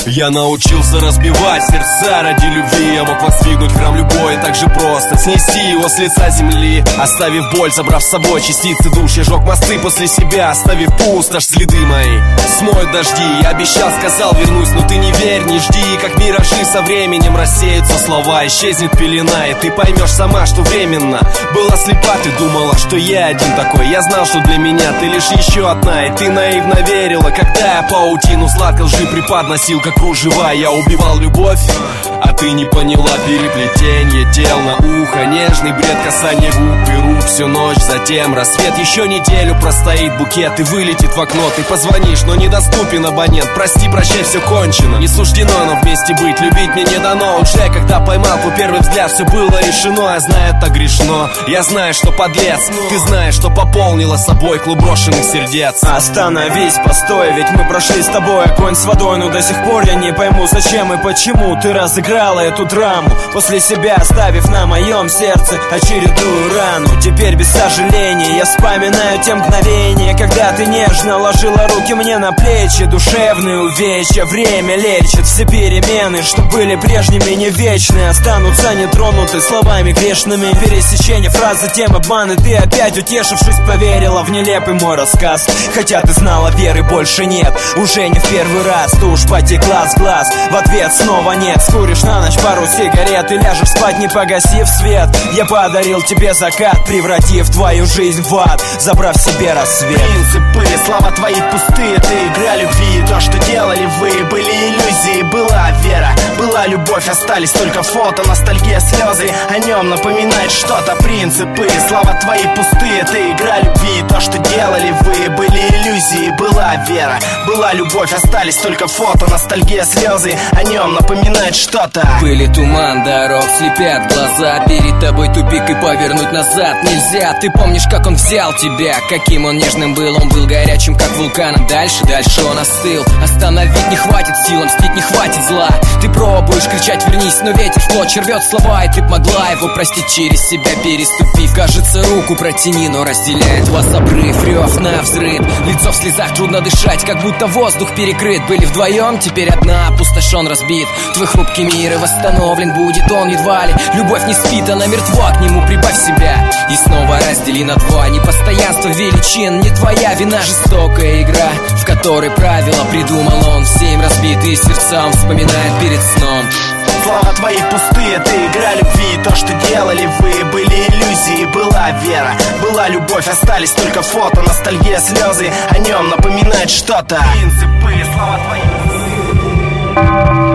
Я научился разбивать сердца ради любви. Я мог воздвигнуть храм любой так же просто, снести его с лица земли, оставив боль, забрав с собой частицы душ. Я жег мосты после себя, оставив пустошь, следы мои смоют дожди. Я обещал, сказал, вернусь, но ты не верь, не жди. Как миражи со временем рассеются слова, исчезнет пелена, и ты поймешь сама, что временно была слепа. Ты думала, что я один такой, я знал, что для меня ты лишь еще одна. И ты наивно верила, когда я паутину сладкой лжи преподносил, как кружева. Я убивал любовь, а ты не поняла переплетение тел на ухо, нежный бред, касание губ и рук всю ночь, затем рассвет. Еще неделю простоит букет и вылетит в окно. Ты позвонишь, но недоступен абонент. Прости, прощай, все кончено. Не суждено нам вместе быть, любить мне не дано. Уже когда поймал твой первый взгляд, все было решено. Я знаю, это грешно, я знаю, что подлец. Ты знаешь, что пополнила собой клуб брошенных сердец. Остановись, постой, ведь мы прошли с тобой огонь с водой. Но до сих пор я не пойму, зачем и почему ты разыграла эту драму, после себя оставив на моем сердце очередную рану. Теперь без сожаления я вспоминаю те мгновения, когда ты нежно ложила руки мне на плечи. Душевные увечья время лечит, все перемены, что были прежними, не вечны, останутся нетронуты словами грешными. Пересечение фразы, тем обманы, ты опять утешившись поверила в нелепый мой рассказ. Хотя ты знала, веры больше нет, уже не в первый раз. Тушь потекла с глаз, в ответ снова нет. Скуришь на ночь пару сигарет и ляжешь спать, не погасив свет. Я подарил тебе закат, превратив твою жизнь в ад, забрав себе рассвет. Принципы, слова твои пустые, ты игра любви. То, что делали вы, были иллюзии. Была вера, была любовь, остались только фото, ностальгия, слезы, о нем напоминает что-то. Принципы, слова твои пустые, ты игра любви. То, что делали вы, были иллюзии. Была вера, была любовь, остались только фото, ностальгия, слезы, о нем напоминает что-то. Пыль и туман дорог слепят глаза, перед тобой тупик и повернуть назад нельзя. Ты помнишь, как он взял тебя, каким он нежным был. Он был горячим, как вулкан, а дальше он остыл. Остановить не хватит сил, мстить не хватит зла. Ты пробуешь кричать вернись, но ветер в клочья рвет слова. И ты б могла его простить, через себя переступив. Кажется, руку протяни, но разделяет вас обрыв. Рев на взрыв, лицо в слезах, трудно дышать, как будто воздух перекрыт. Были вдвоем, теперь одна, опустошен, разбит. Твой хрупкий мир и восстановлен будет он едва ли. Любовь не спит, она мертва, к нему прибавь себя и снова раздели на два. Непостоянство величин, не твоя вина. Жестокая игра, в которой правила придумал он. Все им разбитые сердца он вспоминает перед сном. Слова твои пустые, ты игра любви. То, что делали вы, были иллюзии. Была вера, была любовь, остались только фото, ностальгия, слезы, о нем напоминает что-то. Принципы, слова твои пустые.